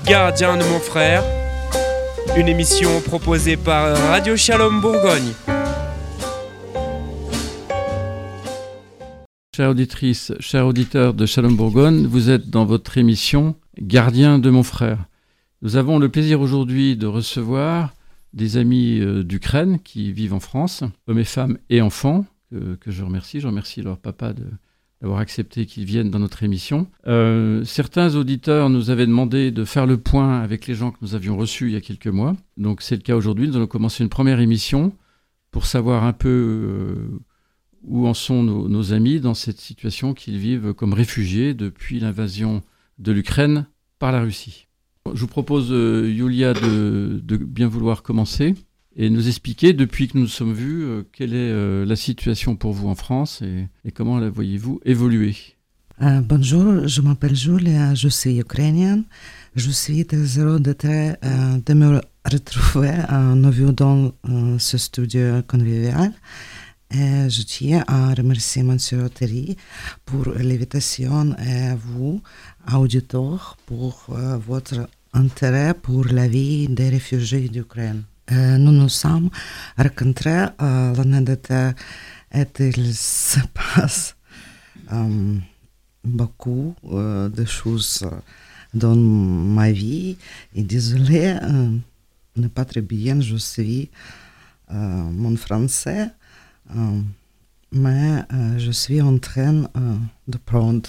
Gardien de mon frère, une émission proposée par Radio Shalom Bourgogne. Chères auditrices, chers auditeurs de Shalom Bourgogne, vous êtes dans votre émission Gardien de mon frère. Nous avons le plaisir aujourd'hui de recevoir des amis d'Ukraine qui vivent en France, hommes et femmes et enfants, que je remercie. Je remercie leur papa d'avoir accepté qu'ils viennent dans notre émission. Certains auditeurs nous avaient demandé de faire le point avec les gens que nous avions reçus il y a quelques mois. Donc c'est le cas aujourd'hui. Nous allons commencer une première émission pour savoir un peu où en sont nos amis dans cette situation qu'ils vivent comme réfugiés depuis l'invasion de l'Ukraine par la Russie. Je vous propose, Yulia, de bien vouloir commencer et nous expliquer, depuis que nous nous sommes vus, quelle est la situation pour vous en France et comment la voyez-vous évoluer. Bonjour, je m'appelle Julia, je suis ukrainienne. Je suis très heureux de me retrouver à nouveau dans ce studio convivial. Et je tiens à remercier Monsieur Thierry pour l'invitation et vous, auditeurs, pour votre intérêt pour la vie des réfugiés d'Ukraine. Nous nous sommes rencontrés l'année d'été et il se passe beaucoup de choses dans ma vie. Et désolé, ne pas très bien, je suis mon français, mais je suis en train de prendre.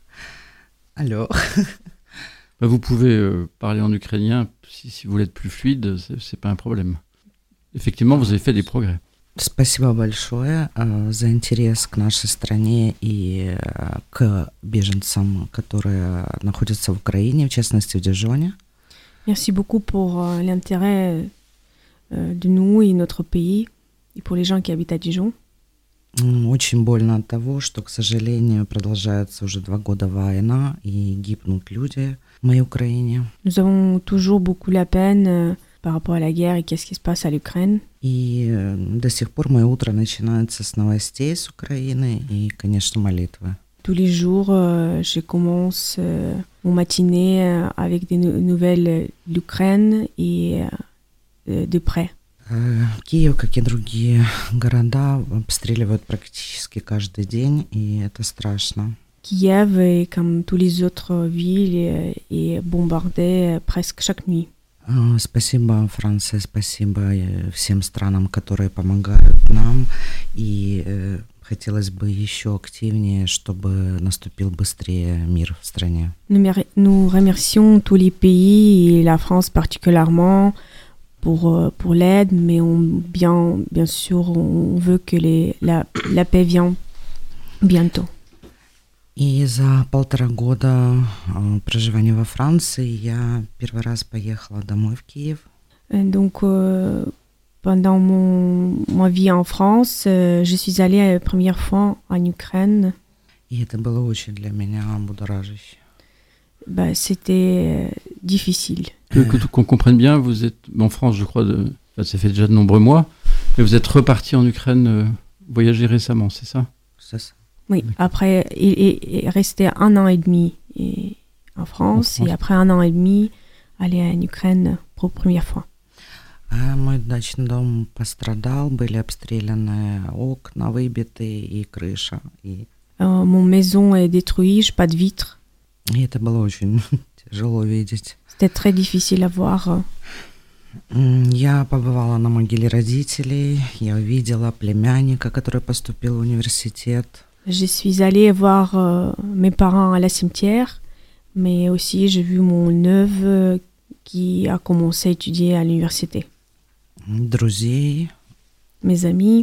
Alors. Vous pouvez parler en ukrainien si vous voulez être plus fluide, c'est pas un problème. Effectivement, vous avez fait des progrès. Спасибо большое за интерес к нашей стране и к беженцам, которые находятся в Украине, в частности в Дижоне. Merci beaucoup pour l'intérêt de nous et notre pays, et pour les gens qui habitent à Dijon. Очень больно от того, что, к сожалению, продолжается уже 2 года война и гибнут люди в моей Украине. Nous avons toujours beaucoup la peine par rapport à la guerre et qu'est-ce qui se passe à l'Ukraine. И до сих пор мое утро начинается с новостей с Украины и, конечно, молитвы. Tous les jours, je commence mon matinée avec des nouvelles de l'Ukraine et de près. Киев, как и другие города, обстреливают практически каждый день, и это страшно. Kiev, comme tous les autres villes, est bombardé presque chaque nuit. Спасибо, Франция, спасибо всем странам, которые помогают нам, и хотелось бы еще активнее, чтобы наступил быстрее мир в стране. Nous remercions tous les pays, et la France particulièrement, pour l'aide, mais bien sûr, on veut que la paix vienne bientôt. И за 1,5 года проживания во Франции я первый раз поехала домой в Киев. Donc, pendant ma vie en France, je suis allée la première fois en Ukraine. И это было очень для меня будоражаще. C'était difficile. Qu'on comprenne bien, vous êtes en France, je crois, ça fait déjà de nombreux mois, mais vous êtes reparti en Ukraine voyager récemment, c'est ça? C'est ça. Oui, après, il est resté 1 an et demi en France, et après 1 an et demi, aller en Ukraine pour la première fois. Мой дачный дом пострадал, были обстреляны окна, выбиты и крыша. Mon maison est détruite, j'ai pas de vitres. И это было очень тяжело видеть. C'était très difficile à voir. Я побывала на могиле родителей, я увидела племянника, который поступил в университет. Je suis allée voir mes parents à la cimetière, mais aussi j'ai vu mon neveu qui a commencé à étudier à l'université. Друзей. Mes amis.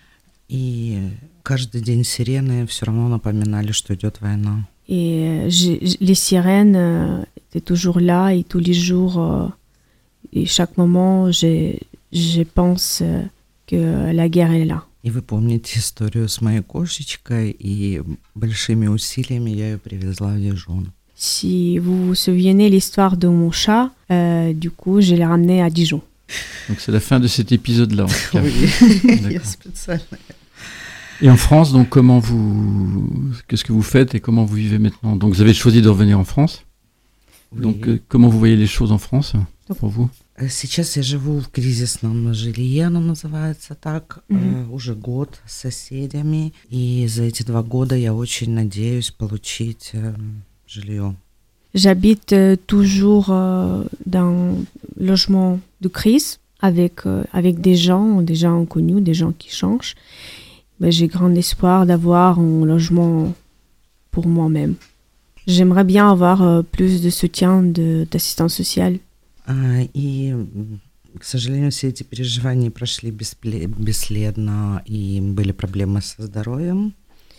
И каждый день сирены все равно напоминали, что идет война. Et les sirènes étaient toujours là, et tous les jours, et chaque moment, je pense que la guerre est là. И вы помните историю с моей кошечкой, и большими усилиями я ее привезла в Дижон. Si vous vous souvenez l'histoire de mon chat, du coup, je l'ai ramené à Dijon. Donc c'est la fin de cet épisode-là, en tout cas. Oui, il y a spécial. Et en France, donc qu'est-ce que vous faites et comment vous vivez maintenant? Donc vous avez choisi de revenir en France? Oui. Donc, comment vous voyez les choses en France, pour vous? Сейчас я живу в кризисном жилье, оно называется так, уже год с соседями. И за эти 2 года я очень надеюсь получить жилье. J'habite toujours dans un logement de crise avec des gens connus, des gens qui changent. Mais j'ai grand espoir d'avoir un logement pour moi-même. J'aimerais bien avoir plus de soutien d'assistance sociale. И, к сожалению, все эти переживания прошли бесследно, и были проблемы со здоровьем.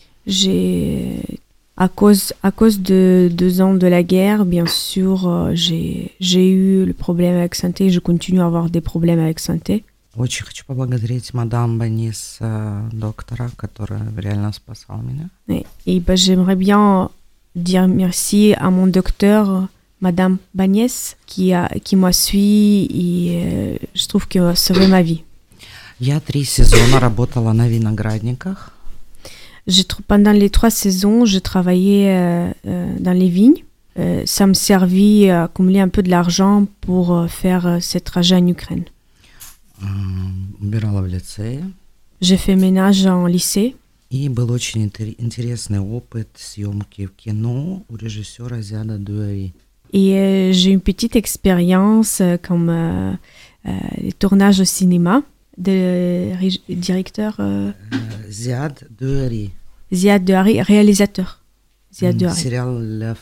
À cause de 2 ans de la guerre, bien sûr, j'ai eu le problème avec santé, je continue à avoir des problèmes avec santé. Очень хочу поблагодарить мадам Банис, доктора, которая реально спасала меня. Et j'aimerais bien dire merci à mon docteur, Madame Bagnès, qui m'a suivi et je trouve qu'elle a sauvé ma vie. Я 3 сезона работала на виноградниках. Pendant les 3 saisons, je travaillais dans les vignes. Ça me servit à accumuler un peu de l'argent pour faire ce trajet en Ukraine. Убирала в лицее. J'ai fait ménage en lycée. И был очень интересный опыт съемки в кино у режиссера Зиада Дуари. Et j'ai une petite expérience comme les tournages au cinéma de directeur Зиад Дуари. Ziad Duhari, réalisateur. Ziad Duhari. Сериал «La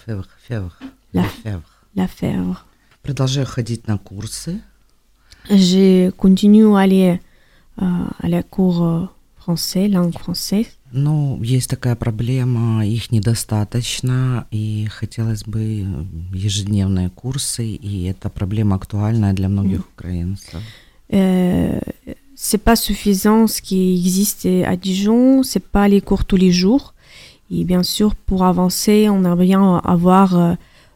Lafèvre. Продолжаю ходить на курсы. Je continue à aller à la cour français, langue française. Но есть такая проблема, их недостаточно, и хотелось бы ежедневные курсы, и эта проблема актуальная для многих украинцев. C'est pas suffisant ce qui existe à Dijon, c'est pas les cours tous les jours. Et bien sûr, pour avancer, on aimerait bien avoir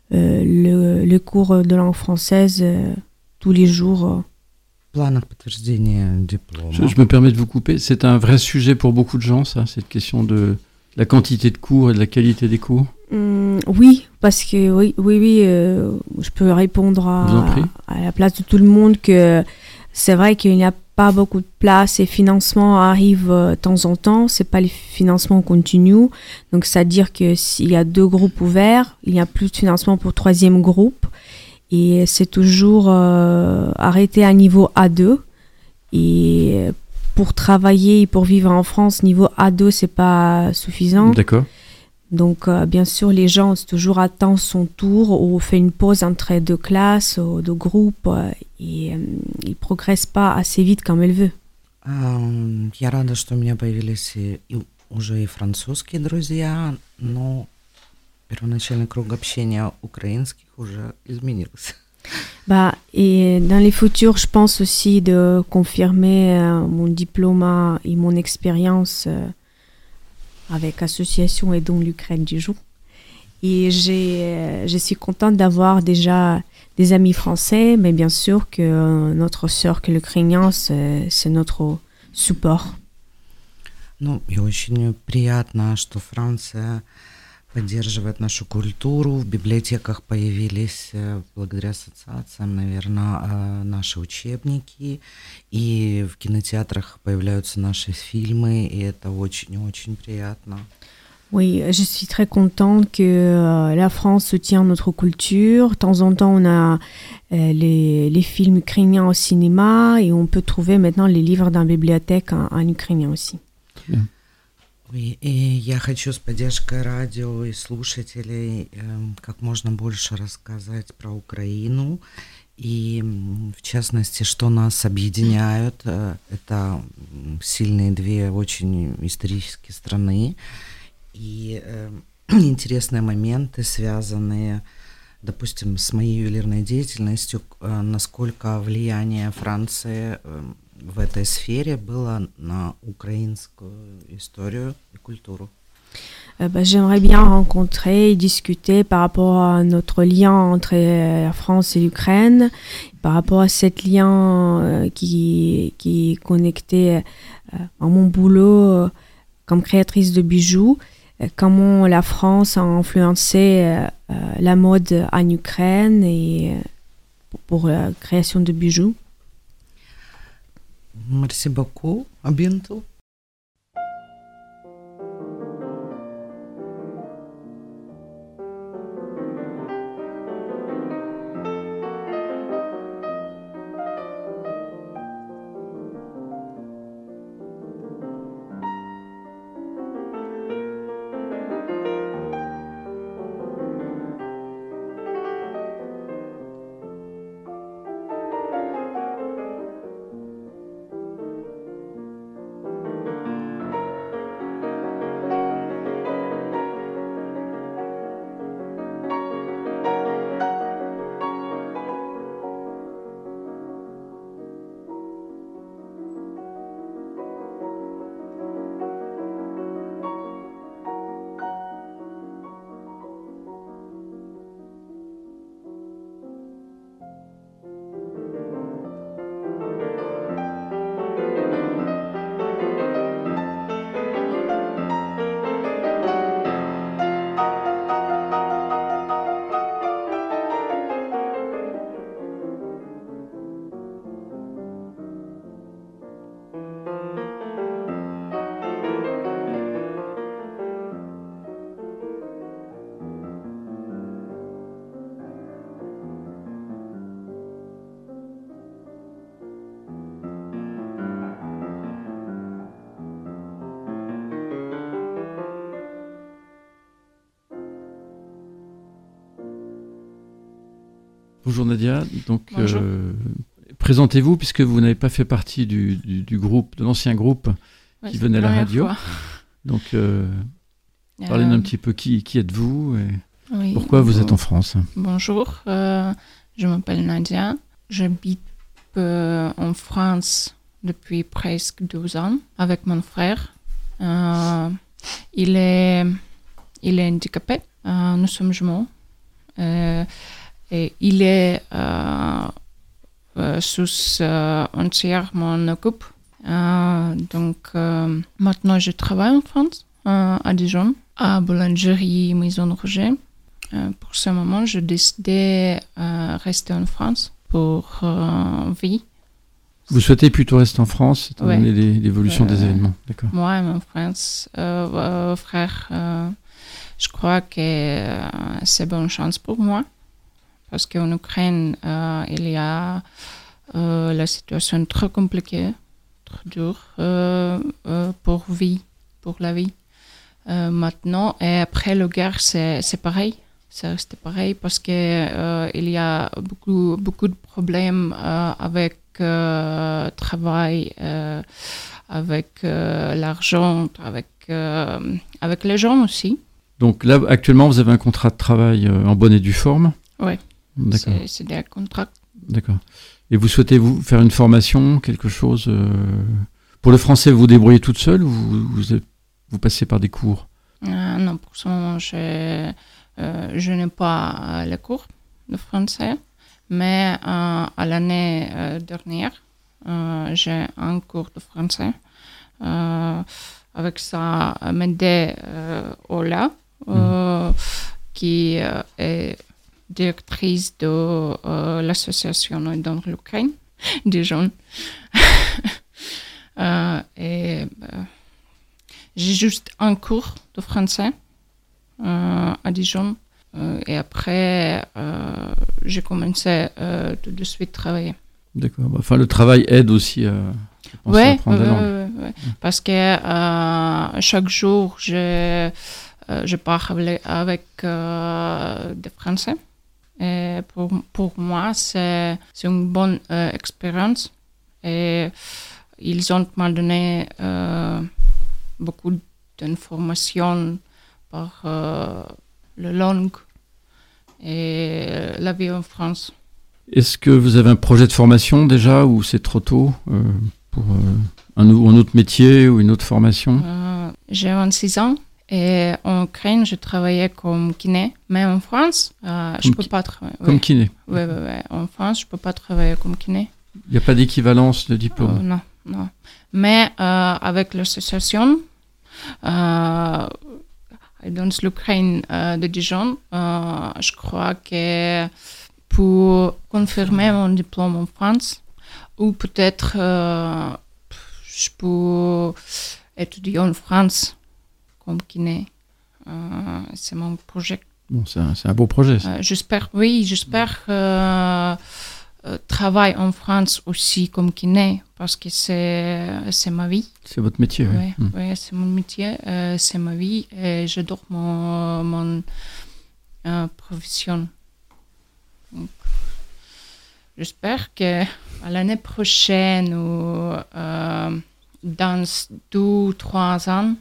le cours de langue française tous les jours. В планах подтверждения диплома. Je me permets de vous couper. C'est un vrai sujet pour beaucoup de gens, ça, cette question de la quantité de cours et de la qualité des cours. Oui, parce que oui, je peux répondre à la place de tout le monde que c'est vrai qu'il n'y a pas beaucoup de place et financement arrive de temps en temps. C'est pas les financements continus. Donc, c'est-à-dire que s'il y a 2 groupes ouverts, il y a plus de financement pour 3e groupe. Et c'est toujours arrêté à niveau A2. Et pour travailler et pour vivre en France, niveau A2, c'est pas suffisant. D'accord. Donc, bien sûr, les gens toujours attendent son tour ou fait une pause entre 2 classes ou 2 groupes et ils ne progressent pas assez vite comme ils veulent. Я рада, что у меня появились уже и французские друзья, но первоначальный круг общения украинских уже изменился. Et dans les futurs, je pense aussi de confirmer mon diplôme et mon expérience avec l'association Aidons l'Ukraine Dijon. Et je suis contente d'avoir déjà des amis français, mais bien sûr que notre cercle ukrainien, c'est notre support. Ну, и очень приятно, что Франция поддерживает нашу культуру. В библиотеках появились, благодаря ассоциациям, наверное, наши учебники. И в кинотеатрах появляются наши фильмы, и это очень-очень приятно. Oui, je suis très contente que la France soutient notre culture. De temps en temps, on a les films ukrainiens au cinéma et on peut trouver maintenant les livres dans la bibliothèque en ukrainien aussi. Bien. Oui, и я хочу с поддержкой радио и слушателей как можно больше рассказать про Украину. И, в частности, что нас объединяет, это сильные 2 очень исторические страны. И интересные моменты, связанные, допустим, с моей ювелирной деятельностью, насколько влияние Франции в этой сфере было на украинскую историю и культуру. J'aimerais bien rencontrer et discuter par rapport à notre lien entre la France et l'Ukraine, par rapport à ce lien qui est connecté à mon boulot comme créatrice de bijoux, comment la France a influencé la mode en Ukraine et pour la création de bijoux. Merci beaucoup. À bientôt. Bonjour Nadia, donc Bonjour. présentez-vous puisque vous n'avez pas fait partie du groupe, de l'ancien groupe qui venait à la radio. Donc parlez-nous un petit peu qui êtes-vous et pourquoi vous êtes en France. Bonjour, je m'appelle Nadia, j'habite en France depuis presque 12 ans avec mon frère. Il est handicapé, nous sommes jumeaux. Et il est entièrement occupe. Donc maintenant je travaille en France, à Dijon, à Boulangerie Maison Roger. Pour ce moment, je décidais de rester en France pour vie. Vous souhaitez plutôt rester en France, étant Ouais. donné l'évolution des événements, d'accord. Moi et mon frère, je crois que c'est bonne chance pour moi. Parce qu'en Ukraine, il y a la situation très compliquée, très dure pour la vie. Maintenant, et après la guerre, c'est pareil. Ça reste pareil parce que il y a beaucoup de problèmes avec travail, avec l'argent, avec les gens aussi. Donc là, actuellement, vous avez un contrat de travail en bonne et due forme. Oui. D'accord. C'est des contrats. D'accord. Et vous souhaitez vous faire une formation, quelque chose pour le français, vous vous débrouillez toute seule ou vous passez par des cours? Non, pour ce moment, je n'ai pas les cours de français, mais à l'année dernière, j'ai un cours de français. Avec ça, m'aider Ola, qui est directrice de l'association dans l'Ukraine, Dijon. Et j'ai juste un cours de français à Dijon. Et après, j'ai commencé tout de suite à travailler. D'accord. Enfin, le travail aide aussi à apprendre la langue. Ouais. Parce que chaque jour, je parle avec des Français. Et pour moi, c'est une bonne expérience. Et ils ont m'a donné beaucoup d'informations par la langue et la vie en France. Est-ce que vous avez un projet de formation déjà ou c'est trop tôt pour un autre métier ou une autre formation? J'ai 26 ans. Et en Ukraine, je travaillais comme kiné. Mais en France, je ne peux pas travailler. Comme kiné? Oui. En France, je ne peux pas travailler comme kiné. Il n'y a pas d'équivalence de diplôme? Non. Mais avec l'association, et dans l'Ukraine de Dijon. Je crois que pour confirmer mon diplôme en France, ou peut-être je peux étudier en France comme kiné. C'est mon projet. Bon, c'est un beau projet. J'espère travailler en France aussi comme kiné parce que c'est ma vie. C'est votre métier, oui. Oui, c'est mon métier, c'est ma vie et j'adore mon profession. Donc, j'espère que à l'année prochaine ou dans 2 ou 3 ans,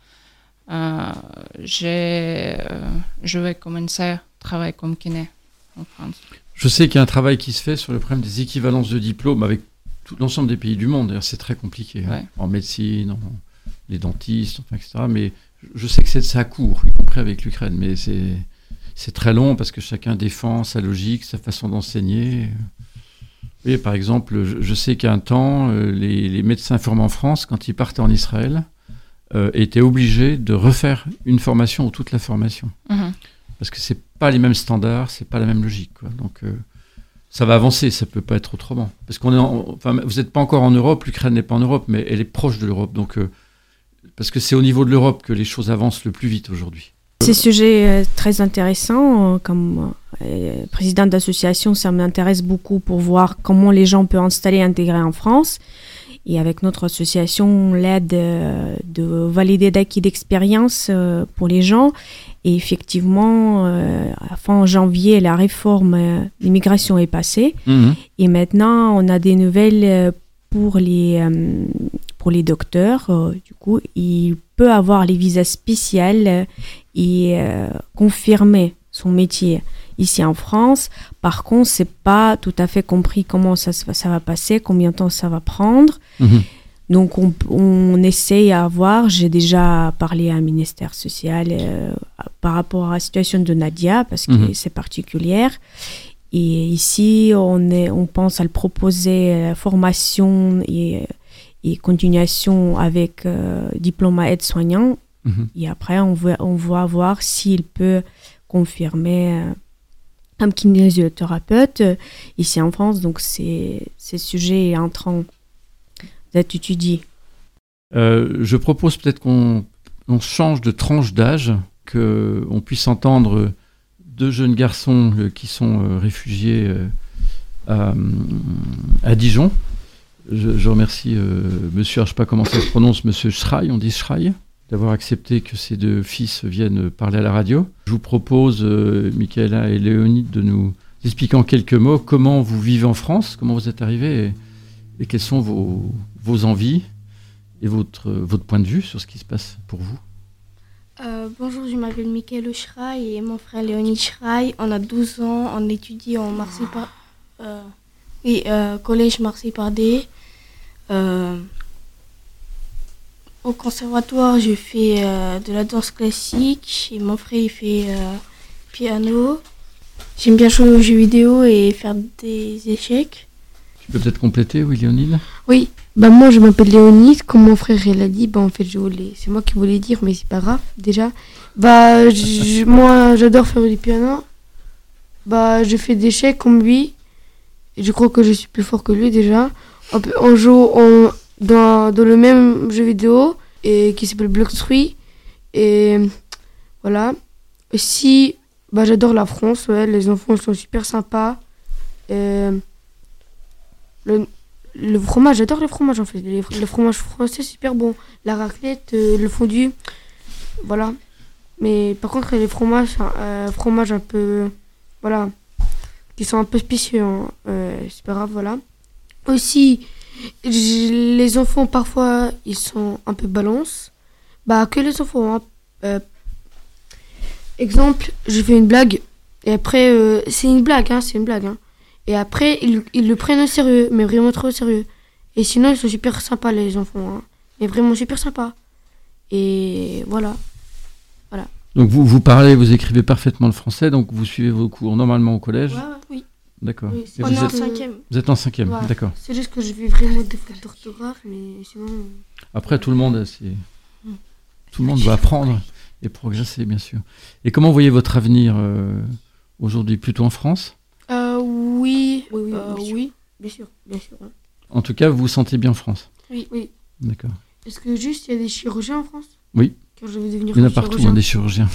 je vais commencer à travailler comme kiné en France. Je sais qu'il y a un travail qui se fait sur le problème des équivalences de diplômes avec tout l'ensemble des pays du monde. D'ailleurs, c'est très compliqué, en médecine, les dentistes, etc. Mais je sais que ça court, y compris avec l'Ukraine. Mais c'est très long parce que chacun défend sa logique, sa façon d'enseigner. Et par exemple, je sais qu'à un temps, les médecins formés en France, quand ils partaient en Israël, étaient obligés de refaire une formation ou toute la formation. Parce que c'est pas les mêmes standards, c'est pas la même logique, quoi. Donc ça va avancer, ça peut pas être autrement. Parce qu'on est vous n'êtes pas encore en Europe, l'Ukraine n'est pas en Europe, mais elle est proche de l'Europe. Donc parce que c'est au niveau de l'Europe que les choses avancent le plus vite aujourd'hui. Ces sujets très intéressants, comme président d'association, ça m'intéresse beaucoup pour voir comment les gens peuvent installer et intégrer en France. Et avec notre association, on l'aide de valider d'acquis d'expérience pour les gens. Et effectivement, fin janvier, la réforme d'immigration est passée. Et maintenant, on a des nouvelles pour les docteurs. Du coup, il peut avoir les visas spéciaux et confirmer son métier ici en France. Par contre, c'est pas tout à fait compris comment ça va passer, combien de temps ça va prendre. Donc, on essaye à voir. J'ai déjà parlé à un ministère social par rapport à la situation de Nadia, parce que c'est particulière. Et ici, on pense à le proposer formation et continuation avec diplôme à aide-soignant. Et après, on va voir s'il peut confirmer un kinésithérapeute ici en France. Donc, ces sujets en train d'être étudiés. Je propose peut-être qu'on change de tranche d'âge, qu'on puisse entendre 2 jeunes garçons qui sont réfugiés à Dijon. Je remercie monsieur, je ne sais pas comment ça se prononce, monsieur Schreil, on dit Schreil, d'avoir accepté que ces 2 fils viennent parler à la radio. Je vous propose, Michaela et Léonide, de nous expliquer en quelques mots comment vous vivez en France, comment vous êtes arrivés et quelles sont vos envies et votre point de vue sur ce qui se passe pour vous. Bonjour, je m'appelle Michaela Schreil et mon frère Léonide Schreil. On a 12 ans, on étudie en Marseille collège Marseille-Pardé. Au conservatoire, je fais de la danse classique et mon frère il fait piano. J'aime bien jouer aux jeux vidéo et faire des échecs. Tu peux peut-être compléter, oui, Léonide ? Oui, moi je m'appelle Léonide, comme mon frère il a dit, en fait c'est moi qui voulais dire, mais c'est pas grave, déjà. Moi j'adore faire du piano, je fais des échecs comme lui, et je crois que je suis plus fort que lui déjà. On joue dans le même jeu vidéo, qui s'appelle Blox3, et voilà. Aussi, j'adore la France, les enfants sont super sympas. Le fromage, j'adore le fromage en fait. Le fromage français, c'est super bon. La raclette, le fondu, voilà. Mais par contre, les fromages un peu, voilà, qui sont un peu spéciaux, c'est pas grave, voilà. Aussi, les enfants, parfois, ils sont un peu balance. Que les enfants, exemple, je fais une blague, et après, c'est une blague. Et après, ils le prennent au sérieux, mais vraiment trop au sérieux. Et sinon, ils sont super sympas, les enfants. Mais vraiment super sympas. Et voilà. Donc vous parlez, vous écrivez parfaitement le français, donc vous suivez vos cours normalement au collège ? Oui. D'accord. Oui, on est en 5e. Vous êtes en 5e, ouais. D'accord. C'est juste que je fais vraiment des fautes d'orthographe, mais sinon... Après, tout le monde a Tout le monde doit apprendre et progresser, bien sûr. Et comment voyez votre avenir aujourd'hui, plutôt en France ? Oui, Bien sûr. Hein. En tout cas, vous vous sentez bien en France ? oui. D'accord. Est-ce que juste il y a des chirurgiens en France ? Oui. Car je vais devenir Il y en a chirurgien. partout, des chirurgiens.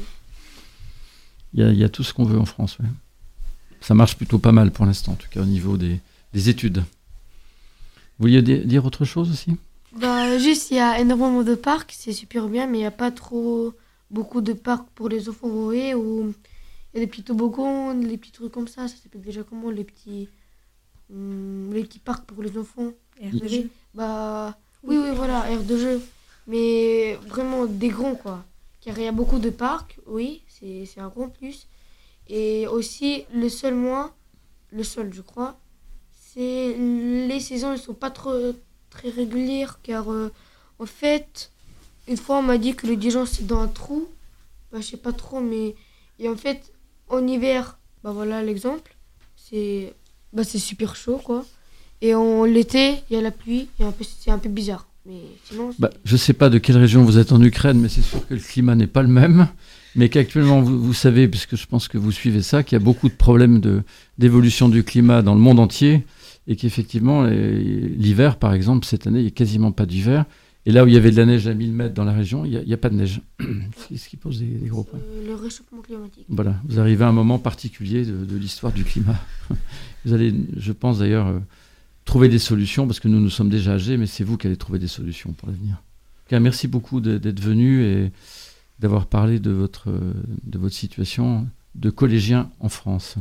Il y a tout ce qu'on veut en France, ouais. Ça marche plutôt pas mal pour l'instant, en tout cas au niveau des études. Vous vouliez dire autre chose aussi ? Juste, il y a énormément de parcs, c'est super bien, mais il n'y a pas trop beaucoup de parcs pour les enfants, vous voyez, où il y a des petits toboggans, les petits trucs comme ça s'appelle déjà comment, les petits parcs pour les enfants. Aire de jeu. Oui, voilà, aire de jeu. Mais vraiment des grands, quoi. Car il y a beaucoup de parcs, oui, c'est un grand plus. Et aussi, le seul, je crois, c'est les saisons, elles sont pas très régulières, car en fait, une fois on m'a dit que le Dijon c'est dans un trou, je sais pas trop, mais et en fait, en hiver, voilà l'exemple, c'est super chaud, quoi. Et en l'été, il y a la pluie, et c'est un peu bizarre. Mais sinon, je ne sais pas de quelle région vous êtes en Ukraine, mais c'est sûr que le climat n'est pas le même. Mais qu'actuellement, vous savez, puisque je pense que vous suivez ça, qu'il y a beaucoup de problèmes d'évolution du climat dans le monde entier. Et qu'effectivement, l'hiver, par exemple, cette année, il n'y a quasiment pas d'hiver. Et là où il y avait de la neige à 1000 mètres dans la région, il n'y a pas de neige. Ce qui pose des gros problèmes. Le réchauffement climatique. Voilà, vous arrivez à un moment particulier de l'histoire du climat. Vous allez, je pense d'ailleurs, trouver des solutions, parce que nous sommes déjà âgés, mais c'est vous qui allez trouver des solutions pour l'avenir. En tout cas, merci beaucoup d'être venu et d'avoir parlé de votre situation de collégien en France.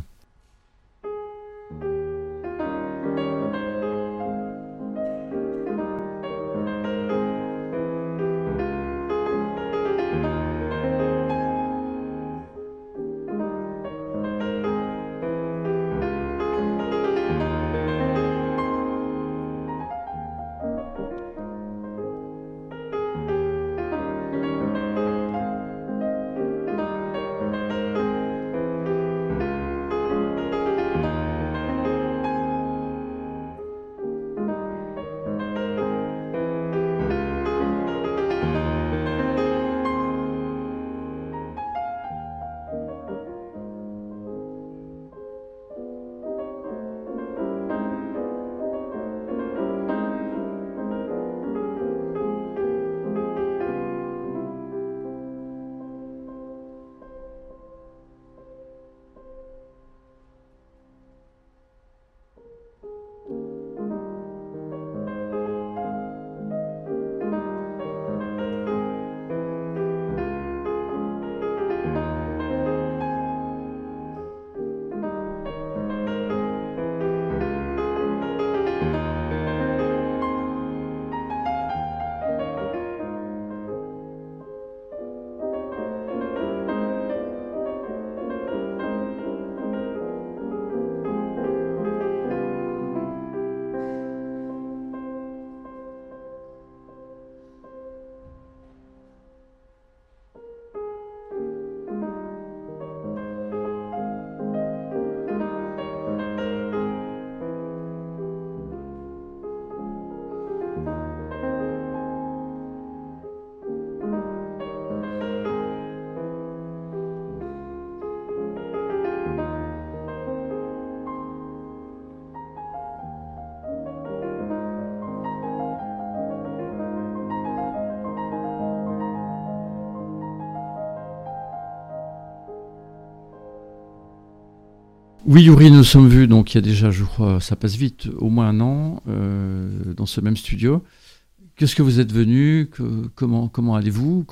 Oui, Yuri, nous sommes vus, donc il y a déjà, je crois, ça passe vite, au moins un an, dans ce même studio. Qu'est-ce que vous êtes venu, comment allez-vous,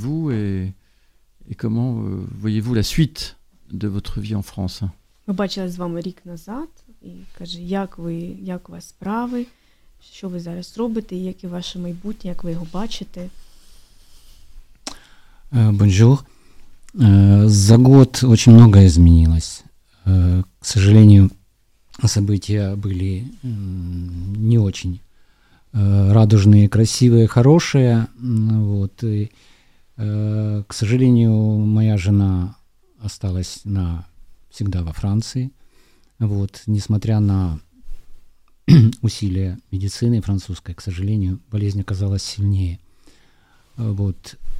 et comment voyez-vous la suite de votre vie en France? Ми бачились з вами рік назад, і каже, як у вас справи, що ви зараз робите, і яке ваше майбутнє, як ви його бачите? Бонжур. За год очень многое изменилось. К сожалению, события были не очень радужные, красивые, хорошие. Вот. И, к сожалению, моя жена осталась всегда во Франции. Вот. Несмотря на усилия медицины французской, к сожалению, болезнь оказалась сильнее. Вот.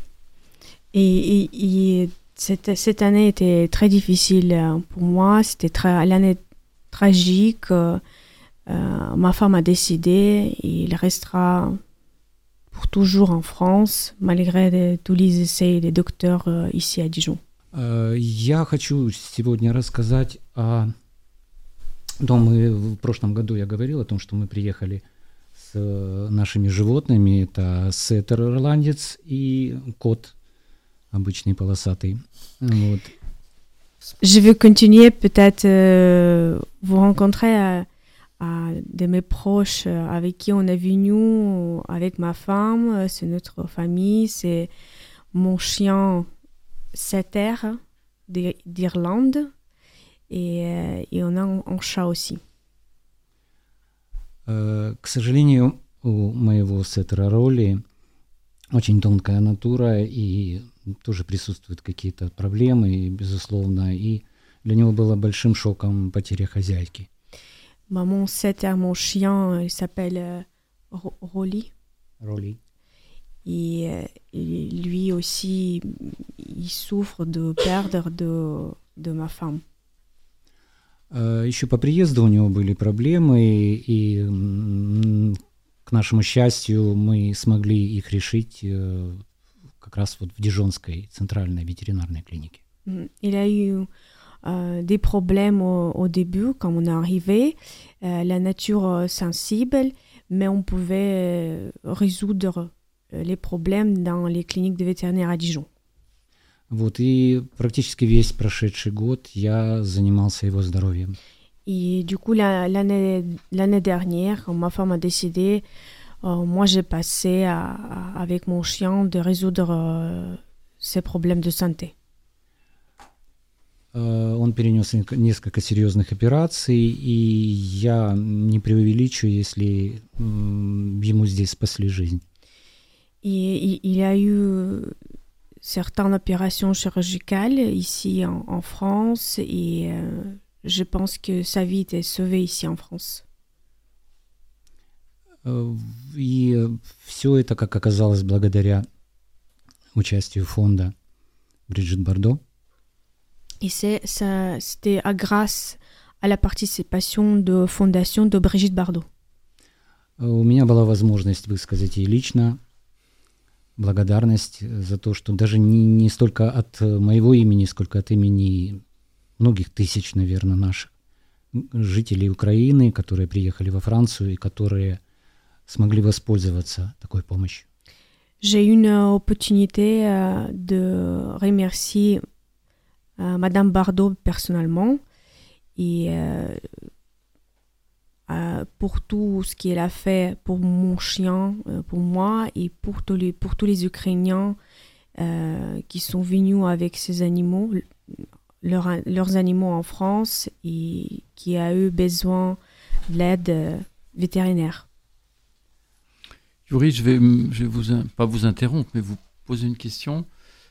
Et cette année était très difficile pour moi. C'était l'année tragique. Ma femme a décidé et il restera pour toujours en France, malgré tous les essais des docteurs ici à Dijon. Я хочу сегодня рассказать о том, в прошлом году я говорил о том, что мы приехали с нашими животными. Это сеттер ирландец и кот обычный полосатый. Вот. Je vais continuer peut-être vous rencontrer à de mes proches avec qui on est venu avec ma femme, c'est notre famille, c'est mon chien setter d'Irlande et on a un chat aussi. К сожалению, у моего сеттера Ролли очень тонкая натура и тоже присутствуют какие-то проблемы, безусловно, и для него было большим шоком потеря хозяйки. Mon setter, mon chien, il s'appelle Rolly. Et lui aussi, il souffre de perdre de ma femme. Еще по приезду у него были проблемы, и к нашему счастью мы смогли их решить как раз вот в Дижонской центральной ветеринарной клинике. Il a eu des problèmes au début quand on est arrivé, la nature sensible, mais on pouvait résoudre les problèmes dans les cliniques de vétérinaires à Dijon. Вот, и практически весь прошедший год я занимался его здоровьем. Et du coup, l'année dernière, quand ma femme a décidé, moi j'ai passé avec mon chien de résoudre ses problèmes de santé. Он перенес несколько серьезных операций, и я не преувеличу, если ему здесь спасли жизнь. Et il a eu certaines opérations chirurgicales ici en France, et je pense que sa vie était sauvée ici en France. И все это, как оказалось, благодаря участию фонда Бриджит Бардо. Et c'était grâce à la participation de fondation de Brigitte Bardot. У меня была возможность высказать ей лично благодарность за то, что даже не столько от моего имени, сколько от имени многих тысяч, наверное, наших жителей Украины, которые приехали во Францию и которые смогли воспользоваться такой помощью. J'ai eu une opportunité de remercier Madame Bardot personnellement et pour tout ce qu'elle a fait pour mon chien, pour moi et pour tous les Ukrainiens qui sont venus avec ces animaux, leurs animaux en France et qui a eu besoin d'aide vétérinaire. Yuri, je vais pas vous interrompre, mais vous poser une question.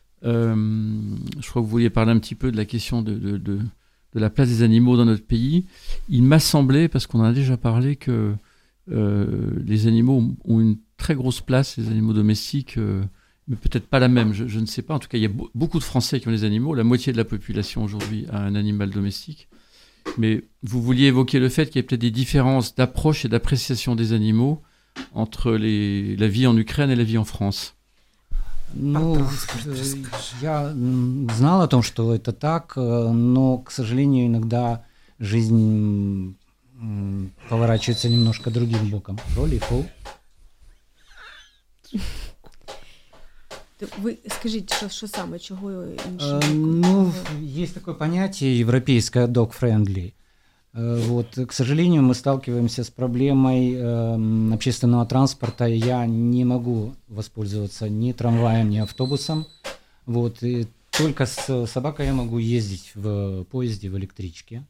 Je crois que vous vouliez parler un petit peu de la question de la place des animaux dans notre pays. Il m'a semblé, parce qu'on en a déjà parlé, que les animaux ont une très grosse place, les animaux domestiques, mais peut-être pas la même, je ne sais pas. En tout cas, il y a beaucoup de Français qui ont des animaux. La moitié de la population aujourd'hui a un animal domestique. Mais vous vouliez évoquer le fait qu'il y a peut-être des différences d'approche et d'appréciation des animaux entre la vie en Ukraine et la vie en France. Ну, я знал о том, что это так, но, к сожалению, иногда жизнь поворачивается немножко другим боком. Роли, Фол? Вы скажите, что самое, чего іншого? Ну, есть такое понятие европейское dog-friendly. Вот, к сожалению, мы сталкиваемся с проблемой общественного транспорта. Я не могу воспользоваться ни трамваем, ни автобусом. Вот, и только с собакой я могу ездить в поезде, в электричке.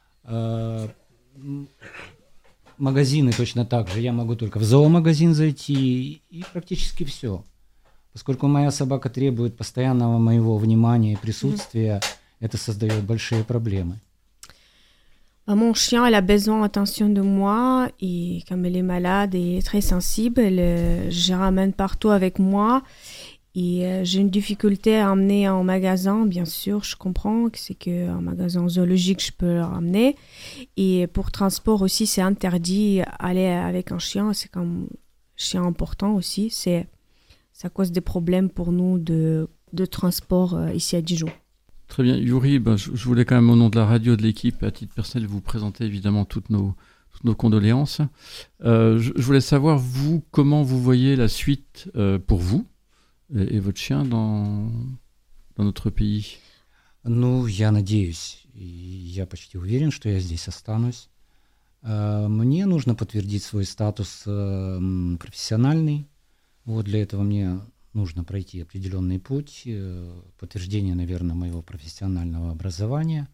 Магазины точно так же. Я могу только в зоомагазин зайти, и практически все. Поскольку моя собака требует постоянного моего внимания и присутствия, это создает большие проблемы. Mon chien, elle a besoin d'attention de moi et comme elle est malade et très sensible, je ramène partout avec moi Et j'ai une difficulté à amener en magasin, bien sûr, je comprends que c'est qu'un magasin zoologique, je peux le ramener. Et pour transport aussi, c'est interdit aller avec un chien, c'est comme chien important aussi. Ça cause des problèmes pour nous de transport ici à Dijon. Très bien. Yuri, je voulais quand même, au nom de la radio, de l'équipe, à titre personnel, vous présenter évidemment toutes nos condoléances. Je voulais savoir, vous, comment vous voyez la suite pour vous et votre chien dans notre pays? Ну, я надеюсь, и я почти уверен, что я здесь останусь. Мне нужно подтвердить свой статус профессиональный. Вот для этого мне нужно пройти определенный путь, подтверждение, наверное, моего профессионального образования.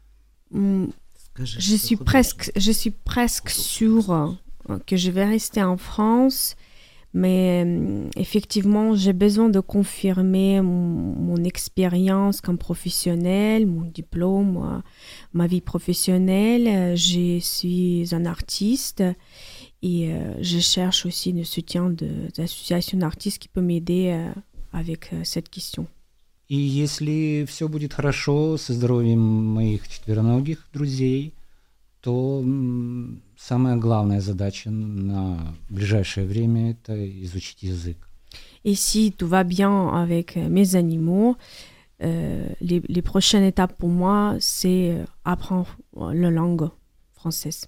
Je suis presque sûre que je vais rester en France, mais effectivement, j'ai besoin de confirmer mon expérience comme professionnelle, mon diplôme, ma vie professionnelle. Je suis un artiste et je cherche aussi le soutien d'associations d'artistes qui peuvent m'aider avec cette question. И если все будет хорошо со здоровьем моих четвероногих друзей, то самая главная задача на ближайшее время – это изучить язык. Et si tout va bien avec mes animaux, les prochaines étapes pour moi, c'est apprendre la langue française.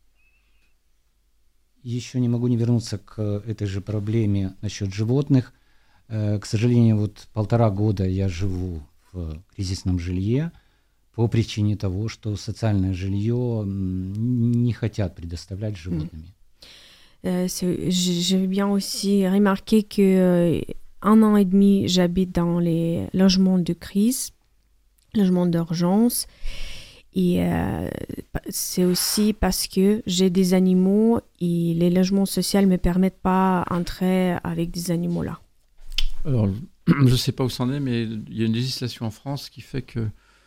Еще не могу не вернуться к этой же проблеме насчет животных. К сожалению, вот 1,5 года я живу в кризисном жилье по причине того, что социальное жилье не хотят предоставлять животными. J'ai bien aussi remarqué que 1 an et demi, j'habite dans les logements de crise, logements d'urgence. Et c'est aussi parce que j'ai des animaux et les logements sociaux ne me permettent pas d'entrer avec des animaux là. Alors, je ne sais pas où c'en est, mais il y a une législation en France qui fait que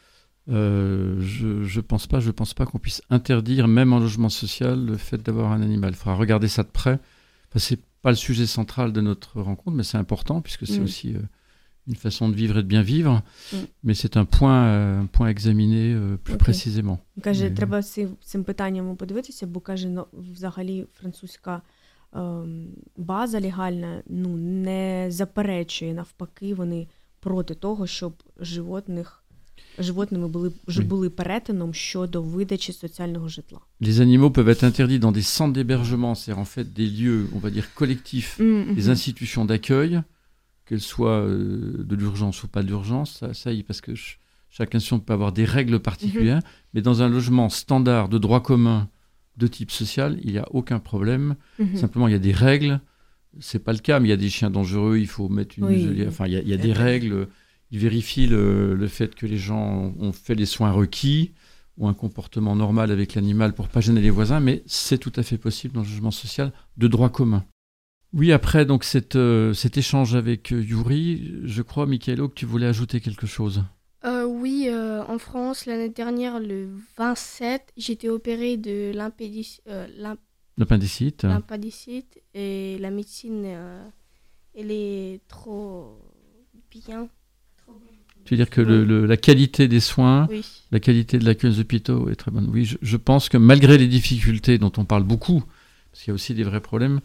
je pense pas qu'on puisse interdire, même en logement social, le fait d'avoir un animal. Il faudra regarder ça de près. Enfin, c'est pas le sujet central de notre rencontre, mais c'est important puisque c'est aussi une façon de vivre et de bien vivre. Mais c'est un point à examiner plus précisément. Каже, треба цим питанням подивитися, бо каже, взагалі французька база легальна не заперечує, навпаки, вони проти того, щоб животними були перетином щодо видачі соціального житла. Les animaux peuvent être interdits dans des centres d'hébergement, c'est-à-dire en fait des lieux, on va dire, collectifs, des institutions d'accueil, qu'elles soient de l'urgence ou pas de l'urgence, ça y est, parce que chaque institution peut avoir des règles particulières, mais dans un logement standard de droit commun de type social, il n'y a aucun problème. Simplement, il y a des règles. C'est pas le cas, mais il y a des chiens dangereux, il faut mettre une muselière. Enfin, il y a des règles. Ils vérifient le fait que les gens ont fait les soins requis ou un comportement normal avec l'animal pour pas gêner les voisins, mais c'est tout à fait possible dans le logement social de droit commun. Oui, après donc cet échange avec Yuri, je crois, Michaelo, que tu voulais ajouter quelque chose. Oui, en France, l'année dernière, le 27, j'étais opérée de l'appendicite. Et la médecine, elle est trop bien. Tu veux dire que la qualité des soins, la qualité de l'accueil des hôpitaux est très bonne. Oui, je pense que malgré les difficultés dont on parle beaucoup, parce qu'il y a aussi des vrais problèmes,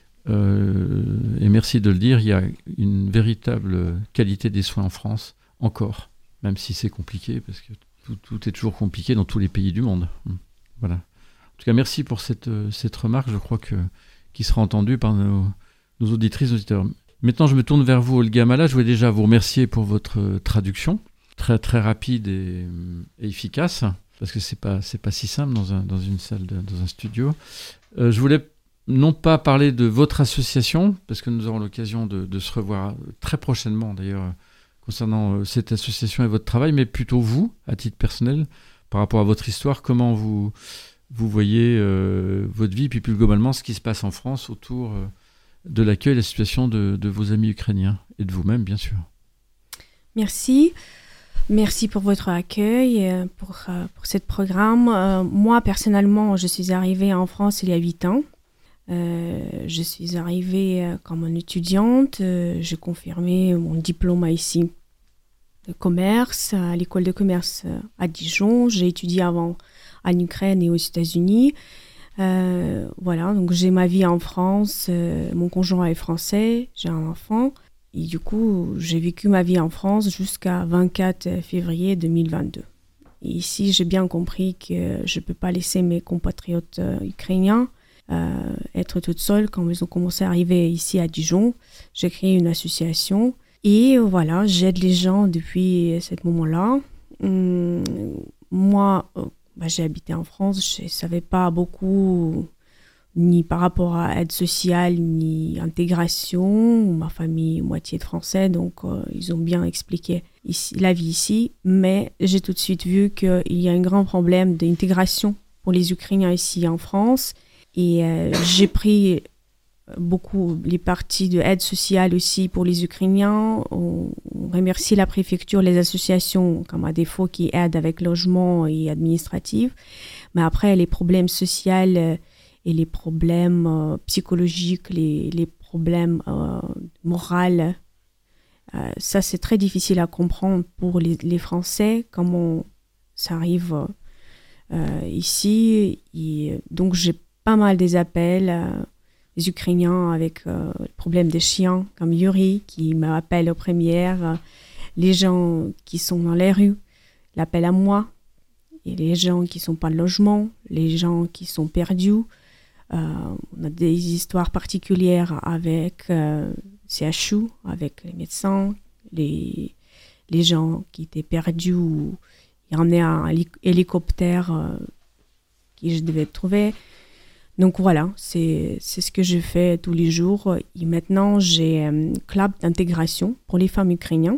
et merci de le dire, il y a une véritable qualité des soins en France, encore. Même si c'est compliqué, parce que tout est toujours compliqué dans tous les pays du monde. Voilà. En tout cas, merci pour cette remarque, je crois qui sera entendue par nos auditrices et auditeurs. Maintenant, je me tourne vers vous, Olga Mala. Je voulais déjà vous remercier pour votre traduction, très, très rapide et efficace, parce que c'est pas si simple dans une salle, dans un studio. Je voulais non pas parler de votre association, parce que nous aurons l'occasion de se revoir très prochainement, d'ailleurs, concernant cette association et votre travail, mais plutôt vous, à titre personnel, par rapport à votre histoire, comment vous voyez votre vie, puis plus globalement ce qui se passe en France autour de l'accueil et la situation de vos amis ukrainiens, et de vous-même, bien sûr. Merci. Merci pour votre accueil, pour ce programme. Moi, personnellement, je suis arrivée en France il y a 8 ans. Je suis arrivée comme une étudiante. J'ai confirmé mon diplôme ici de commerce, à l'école de commerce à Dijon. J'ai étudié avant en Ukraine et aux États-Unis. Voilà, donc j'ai ma vie en France. Mon conjoint est français, j'ai un enfant. Et du coup, j'ai vécu ma vie en France jusqu'à 24 février 2022. Et ici, j'ai bien compris que je ne peux pas laisser mes compatriotes ukrainiens être toute seule quand ils ont commencé à arriver ici à Dijon. J'ai créé une association et voilà, j'aide les gens depuis ce moment-là. Moi, j'ai habité en France, je ne savais pas beaucoup ni par rapport à aide sociale, ni intégration. Ma famille, moitié de français, donc ils ont bien expliqué la vie ici. Mais j'ai tout de suite vu qu'il y a un grand problème d'intégration pour les Ukrainiens ici en France. Et j'ai pris beaucoup les parties de aide sociale aussi pour les Ukrainiens. On remercie la préfecture, les associations comme à défaut qui aident avec logement et administratif. Mais après, les problèmes sociaux et les problèmes psychologiques, les problèmes moraux, ça c'est très difficile à comprendre pour les Français, comment ça arrive ici. Et donc j'ai pas mal des appels des Ukrainiens avec le problème des chiens, comme Yuri qui m'appelle aux premières, les gens qui sont dans les rues l'appellent à moi, et les gens qui sont pas de logement, les gens qui sont perdus. On a des histoires particulières avec CHU, avec les médecins, les gens qui étaient perdus. Il y en a un hélicoptère que je devais trouver. Donc voilà, c'est ce que je fais tous les jours. Et maintenant, j'ai un club d'intégration pour les femmes ukrainiennes.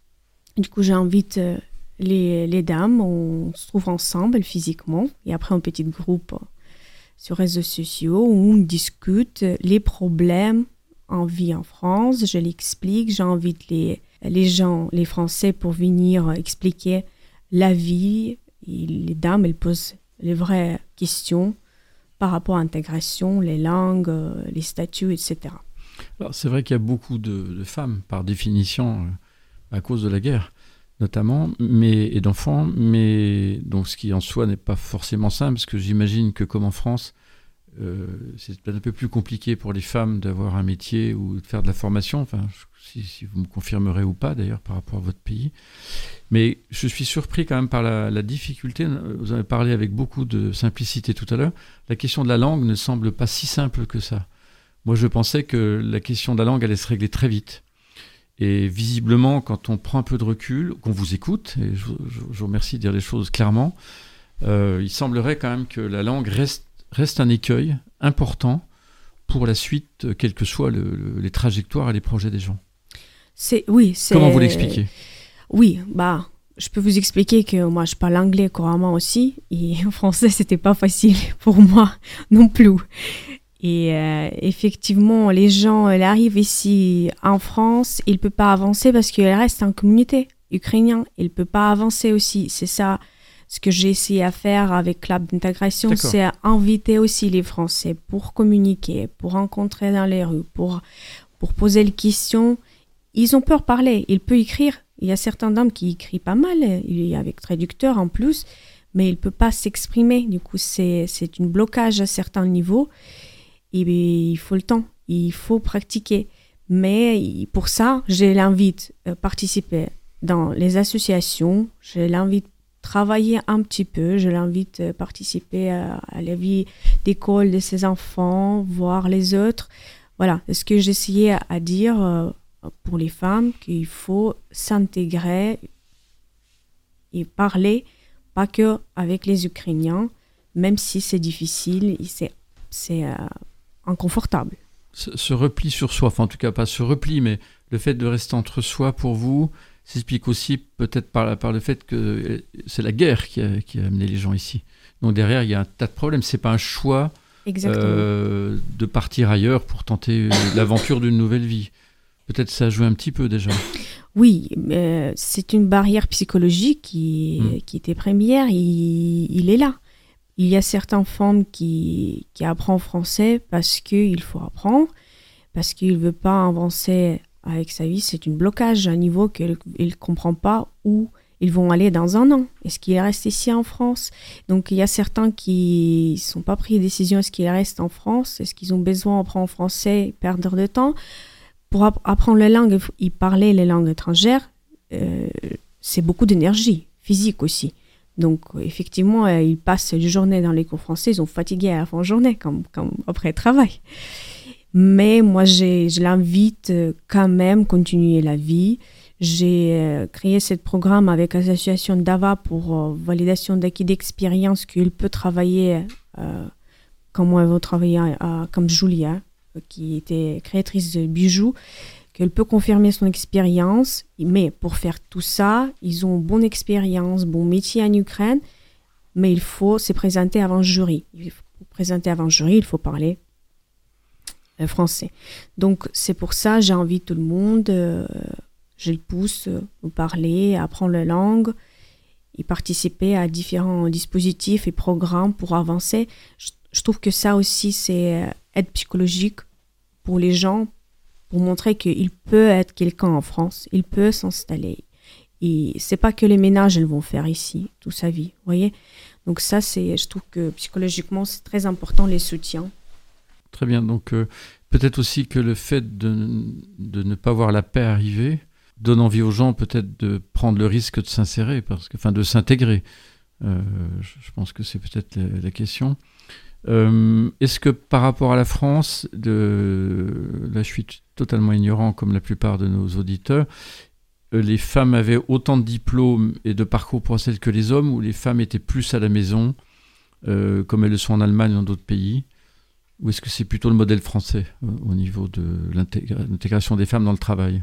Du coup, j'invite les dames, on se trouve ensemble physiquement et après un petit groupe sur les réseaux sociaux où on discute les problèmes en vie en France. Je l'explique, j'invite les gens, les Français pour venir expliquer la vie. Et les dames, elles posent les vraies questions par rapport à l'intégration, les langues, les statuts, etc. Alors, c'est vrai qu'il y a beaucoup de femmes, par définition, à cause de la guerre, notamment, et d'enfants, mais donc ce qui en soi n'est pas forcément simple, parce que j'imagine que comme en France, c'est peut-être un peu plus compliqué pour les femmes d'avoir un métier ou de faire de la formation, enfin, si vous me confirmerez ou pas d'ailleurs par rapport à votre pays. Mais je suis surpris quand même par la difficulté, vous avez parlé avec beaucoup de simplicité tout à l'heure, la question de la langue ne semble pas si simple que ça. Moi je pensais que la question de la langue allait se régler très vite. Et visiblement, quand on prend un peu de recul, qu'on vous écoute, et je vous remercie de dire les choses clairement, il semblerait quand même que la langue reste un écueil important pour la suite, quelles que soient les trajectoires et les projets des gens. Comment vous l'expliquez ? Oui, je peux vous expliquer que moi, je parle anglais couramment aussi, et en français, c'était pas facile pour moi non plus. Et effectivement, les gens, ils arrivent ici en France, ils ne peuvent pas avancer parce qu'ils restent en communauté ukrainienne. Ils ne peuvent pas avancer aussi. C'est ça ce que j'ai essayé à faire avec Club d'intégration, c'est inviter aussi les Français pour communiquer, pour rencontrer dans les rues, pour poser les questions. Ils ont peur de parler, ils peuvent écrire. Il y a certaines dames qui écrivent pas mal, avec traducteur en plus, mais ils ne peuvent pas s'exprimer. Du coup, c'est un blocage à certains niveaux. Et il faut le temps, il faut pratiquer. Mais pour ça, je l'invite à participer dans les associations, je l'invite à travailler un petit peu, je l'invite à participer à la vie d'école de ses enfants, voir les autres. Voilà, ce que j'essayais à dire pour les femmes, qu'il faut s'intégrer et parler, pas que avec les Ukrainiens, même si c'est difficile et c'est inconfortable. Ce repli sur soi, enfin en tout cas pas ce repli, mais le fait de rester entre soi pour vous, s'explique aussi peut-être par le fait que c'est la guerre qui a amené les gens ici. Donc derrière, il y a un tas de problèmes. C'est pas un choix de partir ailleurs pour tenter l'aventure d'une nouvelle vie. Peut-être ça a joué un petit peu déjà. Oui, c'est une barrière psychologique qui était première. Il est là. Il y a certaines femmes qui apprennent français parce qu'il faut apprendre, parce qu'il ne veut pas avancer avec sa vie. C'est un blocage à un niveau qu'il ne comprend pas où ils vont aller dans un an. Est-ce qu'ils restent ici en France? Donc, il y a certains qui ne sont pas pris de décision. Est-ce qu'ils restent en France? Est-ce qu'ils ont besoin d'apprendre français, perdre de temps? Pour apprendre les langues et parler les langues étrangères, c'est beaucoup d'énergie, physique aussi. Donc, effectivement, ils passent une journée dans les cours français, ils sont fatigués à la fin de journée, comme après le travail. Mais moi, je l'invite quand même à continuer la vie. J'ai créé ce programme avec l'association DAVA pour validation d'acquis d'expérience qu'il peut travailler comme elle va travailler comme Julia, qui était créatrice de bijoux, qu'elle peut confirmer son expérience. Mais pour faire tout ça, ils ont bonne expérience, bon métier en Ukraine, mais il faut se présenter avant le jury. Il faut parler français. Donc, c'est pour ça que j'invite tout le monde, je le pousse à parler, à apprendre la langue et participer à différents dispositifs et programmes pour avancer. Je trouve que ça aussi, c'est aide psychologique pour les gens, pour montrer qu'il peut être quelqu'un en France, il peut s'installer. Et c'est pas que les ménages, elles vont faire ici toute sa vie, vous voyez. Donc ça, je trouve que psychologiquement, c'est très important, les soutiens. Très bien, donc peut-être aussi que le fait de ne pas voir la paix arriver donne envie aux gens peut-être de prendre le risque de s'insérer, de s'intégrer. Je pense que c'est peut-être la question. Est-ce que par rapport à la France, là je suis totalement ignorant comme la plupart de nos auditeurs, les femmes avaient autant de diplômes et de parcours professionnels que les hommes, ou les femmes étaient plus à la maison, comme elles le sont en Allemagne ou dans d'autres pays? Ou est-ce que c'est plutôt le modèle français au niveau de l'intégration des femmes dans le travail?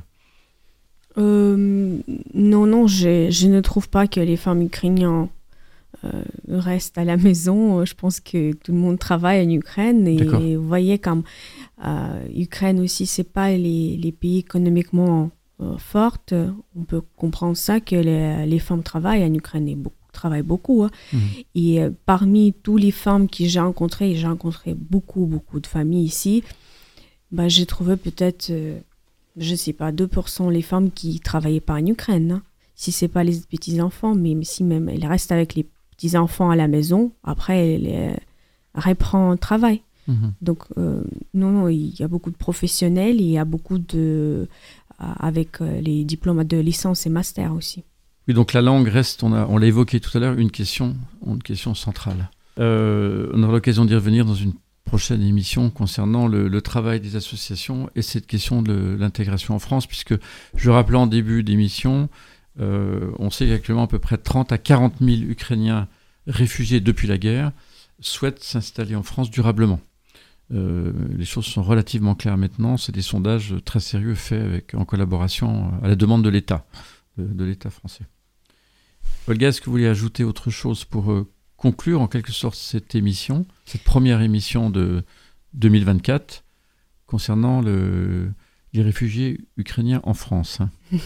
Non, je ne trouve pas que les femmes ukrainiennes restent à la maison. Je pense que tout le monde travaille en Ukraine. Et D'accord. vous voyez, comme Ukraine aussi, c'est pas les pays économiquement fortes. On peut comprendre ça, que les femmes travaillent en Ukraine et travaillent beaucoup. Hein. Mmh. Et parmi toutes les femmes que j'ai rencontrées beaucoup de familles ici, j'ai trouvé peut-être, je ne sais pas, 2% les femmes qui ne travaillaient pas en Ukraine. Hein. Si ce n'est pas les petits-enfants, mais si même elles restent avec les petits-enfants à la maison, après elles reprennent le travail. Mmh. Donc, non, il y a beaucoup de professionnels, il y a beaucoup avec les diplômes de licence et master aussi. Oui, donc la langue reste, on l'a évoqué tout à l'heure, une question centrale. On aura l'occasion d'y revenir dans une prochaine émission concernant le travail des associations et cette question de l'intégration en France, puisque je rappelais en début d'émission, on sait qu'actuellement à peu près 30 à 40 000 Ukrainiens réfugiés depuis la guerre souhaitent s'installer en France durablement. Les choses sont relativement claires maintenant, c'est des sondages très sérieux faits en collaboration à la demande de l'État, de l'État français. Olga, est-ce que vous voulez ajouter autre chose pour conclure en quelque sorte cette émission, cette première émission de 2024 concernant les réfugiés ukrainiens en France?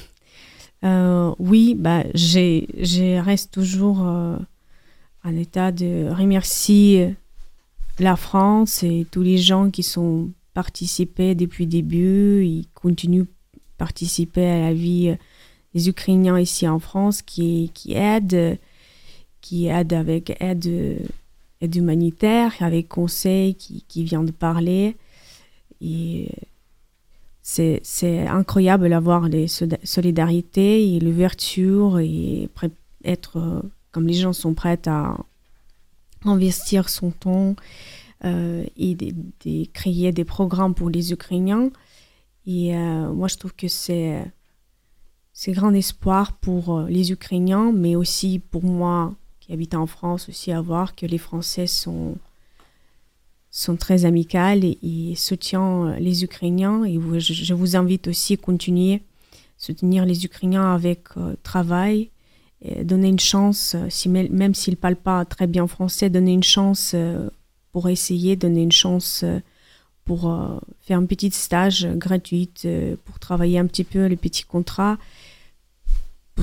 Oui, je reste toujours en état de remercier la France et tous les gens qui sont participés depuis le début et continuent de participer à la vie des Ukrainiens ici en France, qui aident avec aide humanitaire, avec conseil qui vient de parler. Et c'est incroyable d'avoir les solidarités et l'ouverture et être comme les gens sont prêts à investir son temps et de créer des programmes pour les Ukrainiens. Et moi, je trouve que c'est grand espoir pour les Ukrainiens, mais aussi pour moi qui habite en France, aussi à voir que les Français sont très amicales et soutiennent les Ukrainiens. Et je vous invite aussi à continuer à soutenir les Ukrainiens avec travail, et donner une chance, même s'ils ne parlent pas très bien français, donner une chance pour essayer, donner une chance pour faire un petit stage gratuit, pour travailler un petit peu les petits contrats.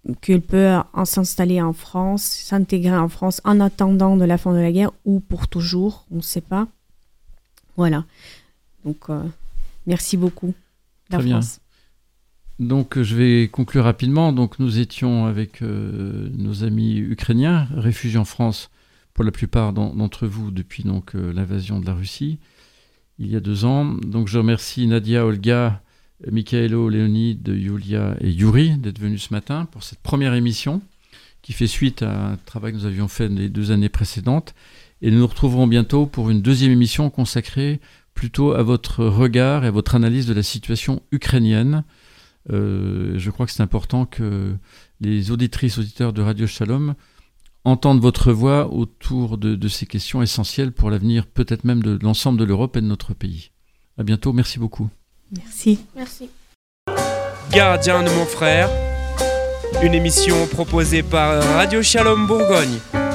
qu'il peut s'installer en France, s'intégrer en France en attendant de la fin de la guerre ou pour toujours, on ne sait pas. Voilà. Donc, merci beaucoup, la Très France. Bien. Donc, je vais conclure rapidement. Donc, nous étions avec nos amis ukrainiens, réfugiés en France, pour la plupart d'entre vous, depuis donc, l'invasion de la Russie, il y a 2 ans. Donc, je remercie Nadia, Olga, Mikhailo, Léonide, Yulia et Yuri d'être venus ce matin pour cette première émission qui fait suite à un travail que nous avions fait les 2 années précédentes. Et nous nous retrouverons bientôt pour une 2e émission consacrée plutôt à votre regard et à votre analyse de la situation ukrainienne. Je crois que c'est important que les auditrices, auditeurs de Radio Shalom entendent votre voix autour de ces questions essentielles pour l'avenir peut-être même de l'ensemble de l'Europe et de notre pays. À bientôt, merci beaucoup. Merci. Merci. Gardien de mon frère, une émission proposée par Radio Shalom Bourgogne.